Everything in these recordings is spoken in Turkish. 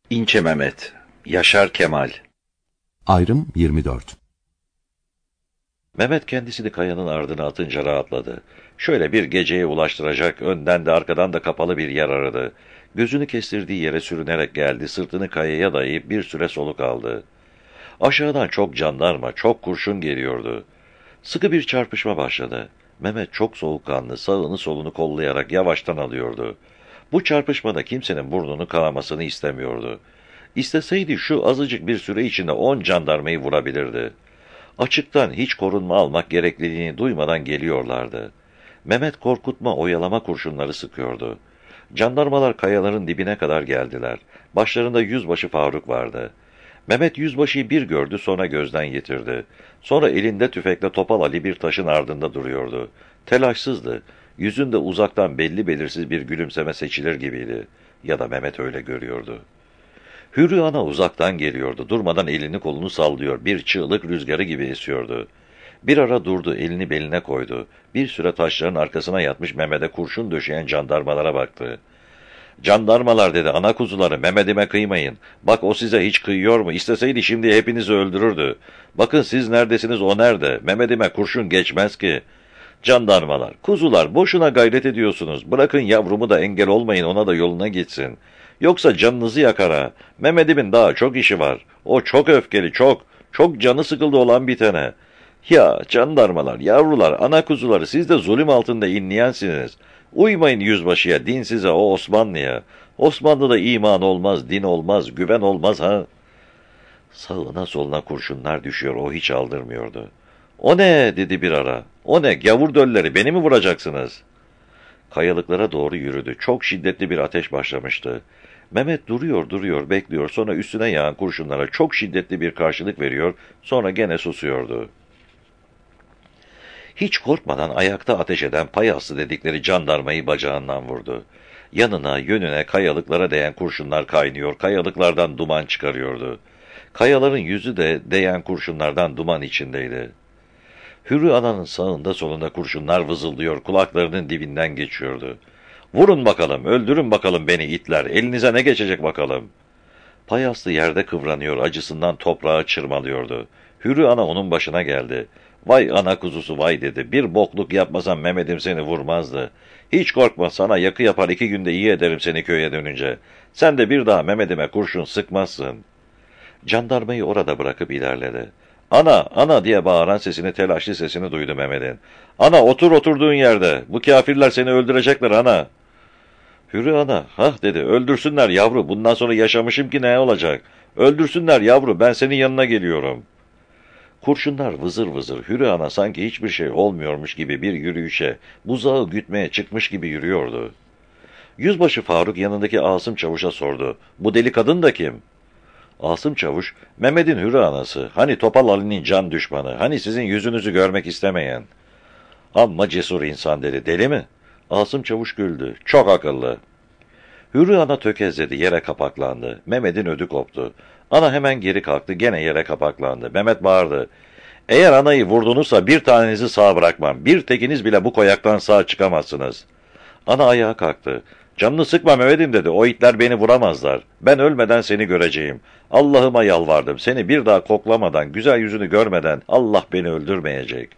İnce Mehmet, Yaşar Kemal. Ayrım 24. Mehmet kendisini kayanın ardına atınca rahatladı. Şöyle bir geceye ulaştıracak, önden de arkadan da kapalı bir yer aradı. Gözünü kestirdiği yere sürünerek geldi, sırtını kayaya dayayıp bir süre soluk aldı. Aşağıdan çok jandarma, çok kurşun geliyordu. Sıkı bir çarpışma başladı. Mehmet çok soğukkanlı, sağını solunu kollayarak yavaştan alıyordu. Bu çarpışmada kimsenin burnunu kanamasını istemiyordu. İsteseydi şu azıcık bir süre içinde 10 jandarmayı vurabilirdi. Açıktan hiç korunma almak gerekliliğini duymadan geliyorlardı. Mehmet korkutma, oyalama kurşunları sıkıyordu. Jandarmalar kayaların dibine kadar geldiler. Başlarında Yüzbaşı Faruk vardı. Mehmet yüzbaşıyı bir gördü, sonra gözden yitirdi. Sonra elinde tüfekle Topal Ali bir taşın ardında duruyordu. Telaşsızdı. Yüzünde uzaktan belli belirsiz bir gülümseme seçilir gibiydi. Ya da Mehmet öyle görüyordu. Hürrü Ana uzaktan geliyordu. Durmadan elini kolunu sallıyor. Bir çığlık rüzgarı gibi esiyordu. Bir ara durdu, elini beline koydu. Bir süre taşların arkasına yatmış Mehmet'e kurşun döşeyen jandarmalara baktı. "Jandarmalar," dedi, "ana kuzuları, Mehmet'ime kıymayın. Bak o size hiç kıyıyor mu? İsteseydi şimdi hepinizi öldürürdü. Bakın siz neredesiniz, o nerede? Mehmet'ime kurşun geçmez ki." "Jandarmalar, kuzular, boşuna gayret ediyorsunuz. Bırakın yavrumu da engel olmayın, ona da yoluna gitsin. Yoksa canınızı yakar ha. Mehmet'imin daha çok işi var. O çok öfkeli, çok. Çok canı sıkıldı olan bitene. Ya jandarmalar, yavrular, ana kuzuları, siz de zulüm altında inleyensiniz. Uymayın yüzbaşıya, din size, o Osmanlı'ya. Osmanlı'da iman olmaz, din olmaz, güven olmaz ha." Sağına soluna kurşunlar düşüyor, o hiç aldırmıyordu. "O ne?" dedi bir ara. "O ne? Gavur dölleri, beni mi vuracaksınız?" Kayalıklara doğru yürüdü. Çok şiddetli bir ateş başlamıştı. Mehmet duruyor, bekliyor. Sonra üstüne yağan kurşunlara çok şiddetli bir karşılık veriyor. Sonra gene susuyordu. Hiç korkmadan ayakta ateş eden payaslı dedikleri jandarmayı bacağından vurdu. Yanına, yönüne kayalıklara değen kurşunlar kaynıyor, kayalıklardan duman çıkarıyordu. Kayaların yüzü de değen kurşunlardan duman içindeydi. Hürrü Ana'nın sağında solunda kurşunlar vızıldıyor, kulaklarının dibinden geçiyordu. "Vurun bakalım, öldürün bakalım beni itler, elinize ne geçecek bakalım." Payaslı yerde kıvranıyor, acısından toprağı çırmalıyordu. Hürrü Ana onun başına geldi. "Vay ana kuzusu vay," dedi. "Bir bokluk yapmasam Mehmet'im seni vurmazdı. Hiç korkma, sana yakı yapar, 2 günde iyi ederim seni köye dönünce. Sen de bir daha Mehmet'ime kurşun sıkmazsın." Jandarmayı orada bırakıp ilerledi. "Ana, ana," diye bağıran sesini, telaşlı sesini duydu Mehmet'in. "Ana, otur oturduğun yerde. Bu kâfirler seni öldürecekler ana." Hürrü Ana, "Hah," dedi, "öldürsünler yavru, bundan sonra yaşamışım ki ne olacak? Öldürsünler yavru, ben senin yanına geliyorum." Kurşunlar vızır vızır, Hürrü Ana sanki hiçbir şey olmuyormuş gibi bir yürüyüşe, buzağı gütmeye çıkmış gibi yürüyordu. Yüzbaşı Faruk yanındaki Asım Çavuş'a sordu. "Bu deli kadın da kim?" Asım Çavuş, "Mehmet'in Hürrü Anası, hani Topal Ali'nin can düşmanı, hani sizin yüzünüzü görmek istemeyen." "Amma cesur insan," dedi. "Deli mi?" Asım Çavuş güldü. "Çok akıllı." Hürrü Ana tökezledi, yere kapaklandı. Mehmet'in ödü koptu. Ana hemen geri kalktı, gene yere kapaklandı. Mehmet bağırdı. "Eğer anayı vurdunuzsa bir tanenizi sağ bırakmam. Bir tekiniz bile bu koyaktan sağ çıkamazsınız." Ana ayağa kalktı. "Canını sıkma Mehmet'im," dedi. "O itler beni vuramazlar. Ben ölmeden seni göreceğim. Allah'ıma yalvardım. Seni bir daha koklamadan, güzel yüzünü görmeden Allah beni öldürmeyecek."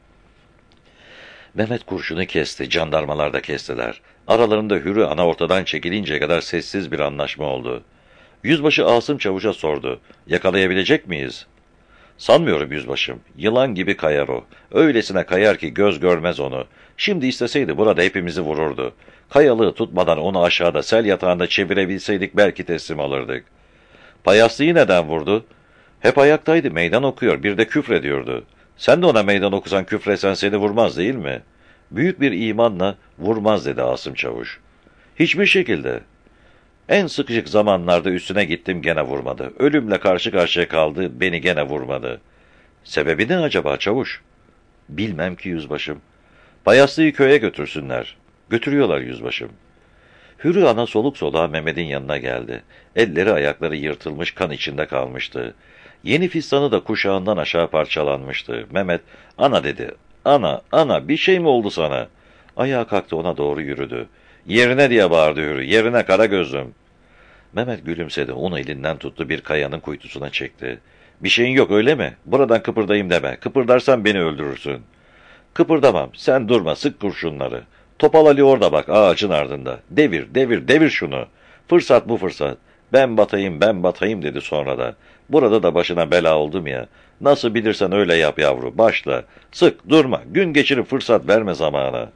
Mehmet kurşunu kesti, jandarmalar da kestiler. Aralarında Hürrü Ana ortadan çekilinceye kadar sessiz bir anlaşma oldu. Yüzbaşı Asım Çavuş'a sordu. "Yakalayabilecek miyiz?" "Sanmıyorum yüzbaşım. Yılan gibi kayar o. Öylesine kayar ki göz görmez onu. Şimdi isteseydi burada hepimizi vururdu. Kayalığı tutmadan onu aşağıda sel yatağında çevirebilseydik belki teslim alırdık." "Payaslıyı neden vurdu?" "Hep ayaktaydı, meydan okuyor, bir de küfrediyordu." "Sen de ona meydan okusan, küfresen seni vurmaz değil mi?" Büyük bir imanla "Vurmaz," dedi Asım Çavuş. "Hiçbir şekilde. En sıkışık zamanlarda üstüne gittim, gene vurmadı. Ölümle karşı karşıya kaldı, beni gene vurmadı." "Sebebi ne acaba Çavuş?" "Bilmem ki yüzbaşım." "Payaslıyı köye götürsünler." "Götürüyorlar yüzbaşım." Hürrü Ana soluk soluğa Mehmet'in yanına geldi. Elleri ayakları yırtılmış, kan içinde kalmıştı. Yeni fistanı da kuşağından aşağı parçalanmıştı. Mehmet, "Ana," dedi. "Ana, ana, bir şey mi oldu sana?" Ayağa kalktı, ona doğru yürüdü. "Yerine," diye bağırdı Hürrü. "Yerine Karagözlüm." Mehmet gülümsedi, onu elinden tuttu, bir kayanın kuytusuna çekti. Bir şeyin yok öyle mi? Buradan kıpırdayım deme. Kıpırdarsan beni öldürürsün. Kıpırdamam. Sen durma, sık kurşunları. Topal Ali orada bak, ağacın ardında. Devir, devir, devir şunu. Fırsat bu fırsat. Ben batayım, ben batayım dedi sonra da. Burada da başına bela oldum ya. Nasıl bilirsen öyle yap yavru. Başla. Sık, durma. Gün geçirip fırsat verme zamana.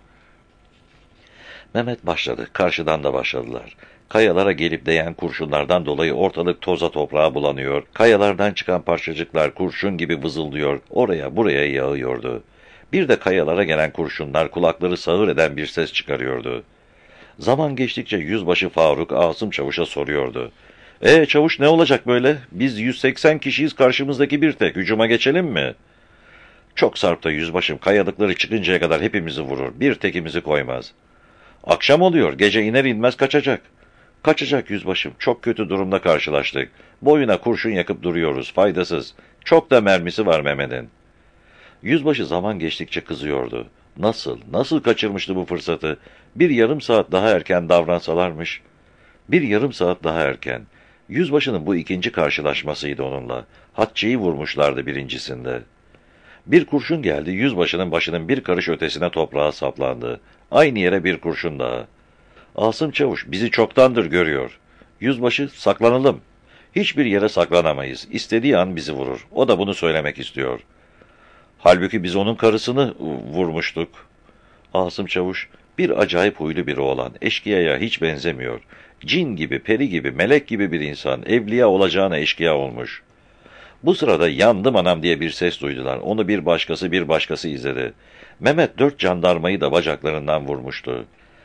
Mehmet başladı. Karşıdan da başladılar. Kayalara gelip değen kurşunlardan dolayı ortalık toza toprağa bulanıyor. Kayalardan çıkan parçacıklar kurşun gibi vızıldıyor. Oraya buraya yağıyordu. Bir de kayalara gelen kurşunlar kulakları sağır eden bir ses çıkarıyordu. Zaman geçtikçe Yüzbaşı Faruk Asım Çavuş'a soruyordu. Çavuş ne olacak böyle? Biz 180 kişiyiz, karşımızdaki bir tek. Hücuma geçelim mi? Çok sarpta yüzbaşım, kayalıkları çıkıncaya kadar hepimizi vurur. Bir tekimizi koymaz. Akşam oluyor, gece iner inmez kaçacak. Kaçacak yüzbaşım, çok kötü durumda karşılaştık. Boyuna kurşun yakıp duruyoruz, faydasız. Çok da mermisi var Mehmet'in. Yüzbaşı zaman geçtikçe kızıyordu. Nasıl kaçırmıştı bu fırsatı? Bir yarım saat daha erken davransalarmış. Bir yarım saat daha erken. Yüzbaşının bu ikinci karşılaşmasıydı onunla. Hatçıyı vurmuşlardı birincisinde. Bir kurşun geldi, yüzbaşının başının bir karış ötesine toprağa saplandı. Aynı yere bir kurşun daha. Asım Çavuş bizi çoktandır görüyor. Yüzbaşı, saklanalım. Hiçbir yere saklanamayız. İstediği an bizi vurur. O da bunu söylemek istiyor. Halbuki biz onun karısını vurmuştuk. Asım Çavuş, bir acayip huylu biri olan, eşkıyaya hiç benzemiyor. Cin gibi, peri gibi, melek gibi bir insan, evliya olacağına eşkıya olmuş. Bu sırada yandım anam diye bir ses duydular. Onu bir başkası izledi. Mehmet 4 jandarmayı da bacaklarından vurmuştu.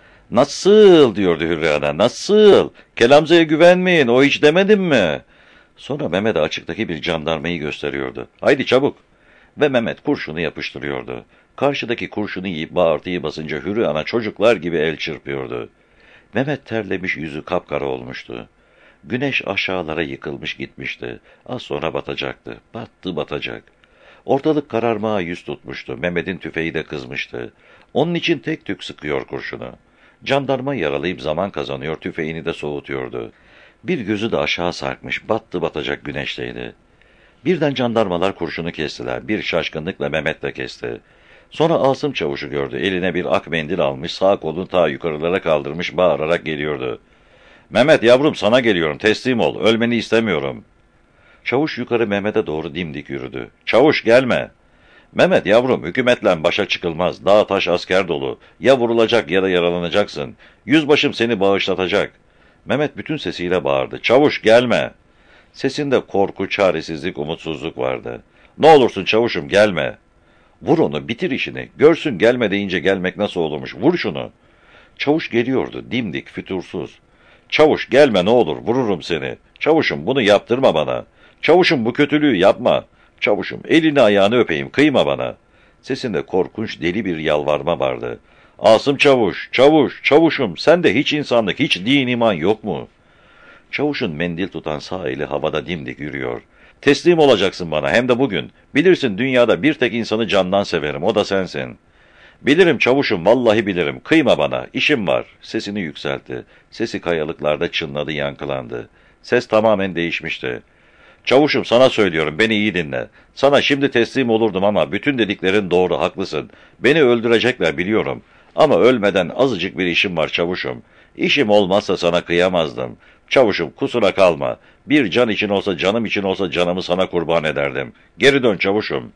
Nasıl diyordu Hürriye Ana, nasıl? Kelamza'ya güvenmeyin, o hiç demedim mi? Sonra Mehmet'e açıktaki bir jandarmayı gösteriyordu. Haydi çabuk. Ve Mehmet kurşunu yapıştırıyordu. Karşıdaki kurşunu yiyip bağırtıyı basınca Hürriye Ana çocuklar gibi el çırpıyordu. Mehmet terlemiş, yüzü kapkara olmuştu. Güneş aşağılara yıkılmış gitmişti. Az sonra batacaktı. Batacak. Ortalık kararmaya yüz tutmuştu. Mehmet'in tüfeği de kızmıştı. Onun için tek tük sıkıyor kurşunu. Jandarma yaralayıp zaman kazanıyor, tüfeğini de soğutuyordu. Bir gözü de aşağı sarkmış, batacak güneşteydi. Birden jandarmalar kurşunu kestiler. Bir şaşkınlıkla Mehmet de kesti. Sonra Asım Çavuş'u gördü. Eline bir ak mendil almış, sağ kolunu ta yukarılara kaldırmış, bağırarak geliyordu. Mehmet yavrum, sana geliyorum, teslim ol, ölmeni istemiyorum. Çavuş yukarı Mehmet'e doğru dimdik yürüdü. Çavuş gelme. Mehmet yavrum, hükümetle başa çıkılmaz, dağ taş asker dolu. Ya vurulacak ya da yaralanacaksın. Yüzbaşım seni bağışlatacak. Mehmet bütün sesiyle bağırdı. Çavuş gelme. Sesinde korku, çaresizlik, umutsuzluk vardı. Ne olursun çavuşum gelme. Vur onu, bitir işini. Görsün gelme deyince gelmek nasıl olurmuş. Vur şunu. Çavuş geliyordu, dimdik, fütursuz. Çavuş gelme ne olur, vururum seni. Çavuşum bunu yaptırma bana. Çavuşum bu kötülüğü yapma. Çavuşum elini ayağını öpeyim, kıyma bana. Sesinde korkunç deli bir yalvarma vardı. Asım Çavuş, çavuşum sende hiç insanlık, hiç din iman yok mu? Çavuşun mendil tutan sağ eli havada dimdik yürüyor. Teslim olacaksın bana, hem de bugün. Bilirsin dünyada bir tek insanı candan severim, o da sensin. Bilirim çavuşum, vallahi bilirim. Kıyma bana, işim var. Sesini yükseltti. Sesi kayalıklarda çınladı, yankılandı. Ses tamamen değişmişti. Çavuşum sana söylüyorum, beni iyi dinle. Sana şimdi teslim olurdum ama bütün dediklerin doğru, haklısın. Beni öldürecekler biliyorum. Ama ölmeden azıcık bir işim var çavuşum. İşim olmazsa sana kıyamazdım. Çavuşum kusura kalma. Bir can için olsa, canım için olsa canımı sana kurban ederdim. Geri dön çavuşum.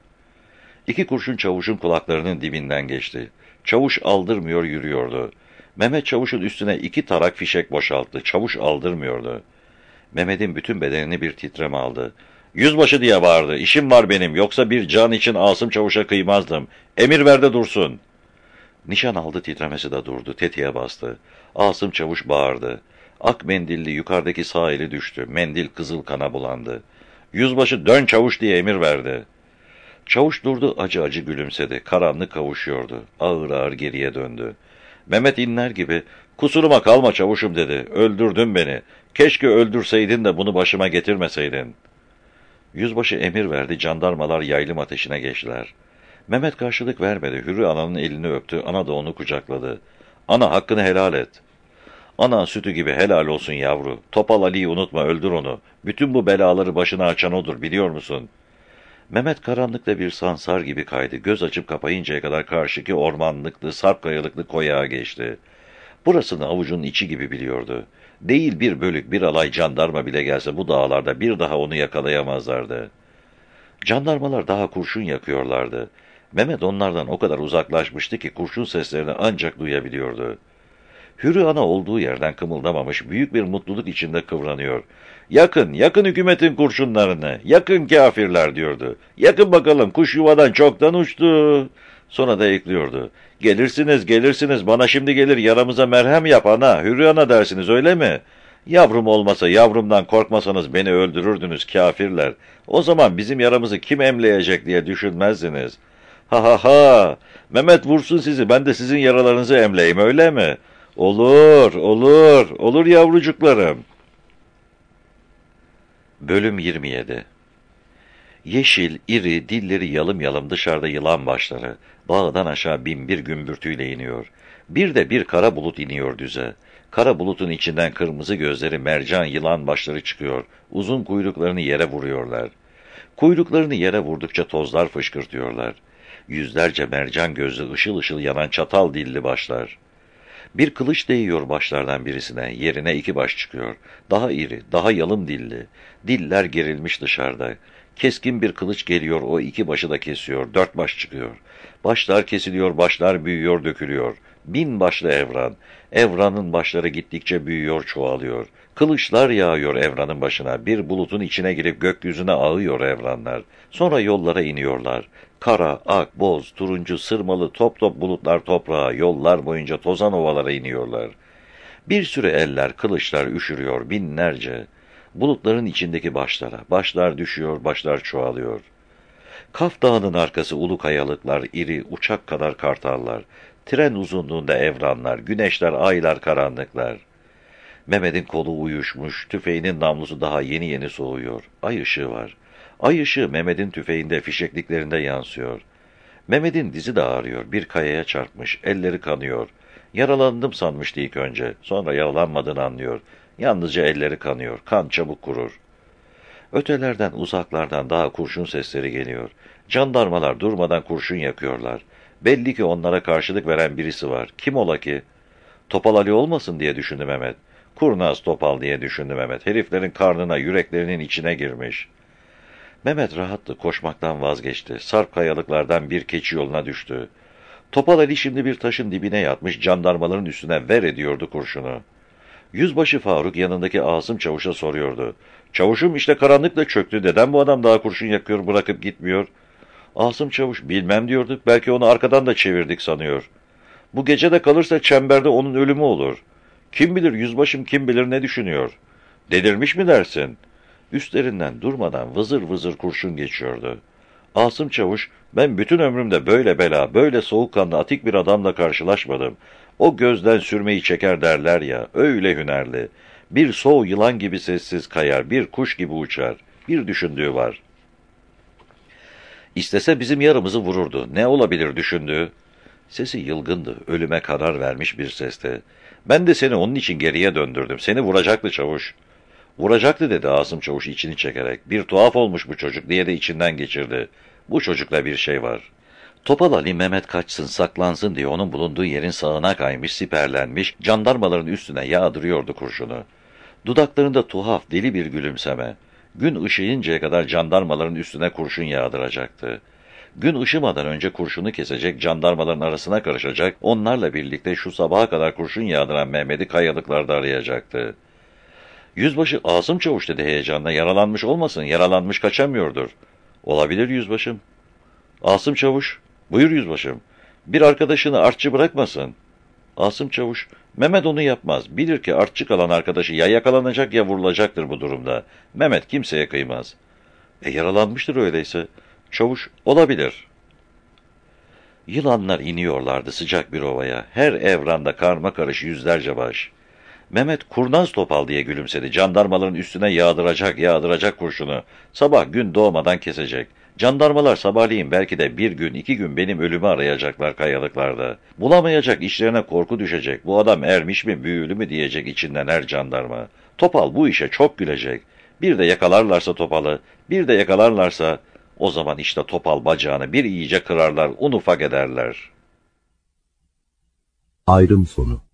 2 kurşun çavuşun kulaklarının dibinden geçti. Çavuş aldırmıyor yürüyordu. Mehmet çavuşun üstüne 2 tarak fişek boşalttı. Çavuş aldırmıyordu. Mehmet'in bütün bedenini bir titreme aldı. Yüzbaşı diye bağırdı. İşim var benim, yoksa bir can için Asım Çavuş'a kıymazdım. Emir ver de dursun. Nişan aldı, titremesi de durdu. Tetiğe bastı. Asım Çavuş bağırdı. Ak mendilli yukarıdaki sağ eli düştü. Mendil kızıl kana bulandı. Yüzbaşı dön çavuş diye emir verdi. Çavuş durdu, acı acı gülümsedi. Karanlık kavuşuyordu. Ağır ağır geriye döndü. Mehmet inler gibi, kusuruma kalma çavuşum dedi. Öldürdün beni. Keşke öldürseydin de bunu başıma getirmeseydin. Yüzbaşı emir verdi, jandarmalar yaylım ateşine geçtiler. Mehmet karşılık vermedi. Hürriye Ana'nın elini öptü, ana da onu kucakladı. Ana hakkını helal et. Ana sütü gibi helal olsun yavru. Topal Ali'yi unutma, öldür onu. Bütün bu belaları başına açan odur, biliyor musun? Mehmet karanlıkta bir sansar gibi kaydı. Göz açıp kapayıncaya kadar karşıki ormanlıklı, sarp kayalıklı koyağa geçti. Burasını avucunun içi gibi biliyordu. Değil bir bölük, bir alay jandarma bile gelse bu dağlarda bir daha onu yakalayamazlardı. Jandarmalar daha kurşun yakıyorlardı. Mehmet onlardan o kadar uzaklaşmıştı ki kurşun seslerini ancak duyabiliyordu. Hürü Ana olduğu yerden kımıldamamış, büyük bir mutluluk içinde kıvranıyor. "Yakın, yakın hükümetin kurşunlarını, yakın kâfirler," diyordu. "Yakın bakalım, kuş yuvadan çoktan uçtu." Sonra da ekliyordu. "Gelirsiniz, gelirsiniz, bana şimdi gelir yaramıza merhem yap ana, Hürü Ana dersiniz, öyle mi? Yavrum olmasa, yavrumdan korkmasanız beni öldürürdünüz kâfirler. O zaman bizim yaramızı kim emleyecek diye düşünmezdiniz. Ha ha ha, Mehmet vursun sizi, ben de sizin yaralarınızı emleyeyim, öyle mi? Olur, olur, olur yavrucuklarım." Bölüm 27. Yeşil, iri, dilleri yalım yalım dışarıda yılan başları, bağdan aşağı binbir gümbürtüyle iniyor. Bir de bir kara bulut iniyor düze. Kara bulutun içinden kırmızı gözleri mercan yılan başları çıkıyor, uzun kuyruklarını yere vuruyorlar. Kuyruklarını yere vurdukça tozlar fışkırtıyorlar. Yüzlerce mercan gözlü ışıl ışıl yanan çatal dilli başlar. Bir kılıç değiyor başlardan birisine, yerine iki baş çıkıyor. Daha iri, daha yalın dilli. Diller gerilmiş dışarıda. Keskin bir kılıç geliyor, o iki başı da kesiyor, dört baş çıkıyor. Başlar kesiliyor, başlar büyüyor, dökülüyor. 1000 başlı Evran. Evran'ın başları gittikçe büyüyor, çoğalıyor. Kılıçlar yağıyor Evran'ın başına. Bir bulutun içine girip gökyüzüne ağıyor Evranlar. Sonra yollara iniyorlar. Kara, ak, boz, turuncu, sırmalı top top bulutlar toprağa, yollar boyunca tozan ovalara iniyorlar. Bir sürü eller, kılıçlar üşürüyor, binlerce. Bulutların içindeki başlara, başlar düşüyor, başlar çoğalıyor. Kaf Dağı'nın arkası ulu kayalıklar, iri, uçak kadar kartallar. Tren uzunluğunda evranlar, güneşler, aylar, karanlıklar. Mehmet'in kolu uyuşmuş, tüfeğinin namlusu daha yeni yeni soğuyor. Ay ışığı var. Ay ışığı Mehmet'in tüfeğinde, fişekliklerinde yansıyor. Mehmet'in dizi de ağrıyor, bir kayaya çarpmış, elleri kanıyor. Yaralandım sanmıştı ilk önce, sonra yaralanmadığını anlıyor. Yalnızca elleri kanıyor, kan çabuk kurur. Ötelerden, uzaklardan daha kurşun sesleri geliyor. Jandarmalar durmadan kurşun yakıyorlar. Belli ki onlara karşılık veren birisi var. Kim ola ki? Topal Ali olmasın diye düşündü Mehmet. Kurnaz Topal diye düşündü Mehmet. Heriflerin karnına, yüreklerinin içine girmiş. Mehmet rahattı, koşmaktan vazgeçti. Sarp kayalıklardan bir keçi yoluna düştü. Topal Ali şimdi bir taşın dibine yatmış, jandarmaların üstüne ver ediyordu kurşunu. Yüzbaşı Faruk yanındaki Asım Çavuş'a soruyordu. "Çavuşum, işte karanlık da çöktü. Neden bu adam daha kurşun yakıyor, bırakıp gitmiyor?" Asım Çavuş, "Bilmem," diyordu. "Belki onu arkadan da çevirdik sanıyor. Bu gece de kalırsa çemberde onun ölümü olur. Kim bilir yüzbaşım, kim bilir ne düşünüyor. Delirmiş mi dersin?" Üstlerinden durmadan vızır vızır kurşun geçiyordu. Asım Çavuş, "Ben bütün ömrümde böyle bela, böyle soğukkanlı atik bir adamla karşılaşmadım. O gözden sürmeyi çeker derler ya, öyle hünerli. Bir soğuk yılan gibi sessiz kayar, bir kuş gibi uçar. Bir düşündüğü var. İstese bizim yarımızı vururdu. Ne olabilir düşündüğü?" Sesi yılgındı, ölüme karar vermiş bir sesti. "Ben de seni onun için geriye döndürdüm. Seni vuracaktı Çavuş." "Vuracaktı," dedi Asım Çavuş içini çekerek. "Bir tuhaf olmuş bu çocuk," diye de içinden geçirdi. "Bu çocukla bir şey var." Topal Ali Mehmet kaçsın, saklansın diye onun bulunduğu yerin sağına kaymış, siperlenmiş, jandarmaların üstüne yağdırıyordu kurşunu. Dudaklarında tuhaf, deli bir gülümseme. Gün ışıyıncaya kadar jandarmaların üstüne kurşun yağdıracaktı. Gün ışımadan önce kurşunu kesecek, jandarmaların arasına karışacak, onlarla birlikte şu sabaha kadar kurşun yağdıran Mehmet'i kayalıklarda arayacaktı. "Yüzbaşı Asım Çavuş," dedi heyecanla. "Yaralanmış olmasın, yaralanmış kaçamıyordur." "Olabilir yüzbaşım." "Asım Çavuş." "Buyur yüzbaşım." "Bir arkadaşını artçı bırakmasın." Asım Çavuş, "Mehmet onu yapmaz. Bilir ki artçı kalan arkadaşı ya yakalanacak ya vurulacaktır bu durumda. Mehmet kimseye kıymaz." Yaralanmıştır öyleyse." Çavuş, "Olabilir." Yılanlar iniyorlardı sıcak bir ovaya. Her evranda karmakarış yüzlerce baş. Mehmet kurnaz Topal diye gülümsedi. Jandarmaların üstüne yağdıracak kurşunu. Sabah gün doğmadan kesecek. Jandarmalar sabahleyin belki de bir gün, 2 gün benim ölümü arayacaklar kayalıklarda. Bulamayacak, işlerine korku düşecek. Bu adam ermiş mi, büyülü mü diyecek içinden her jandarma. Topal bu işe çok gülecek. Bir de yakalarlarsa Topal'ı, bir de yakalarlarsa o zaman işte Topal bacağını bir iyice kırarlar, un ufak ederler. Ayrım sonu.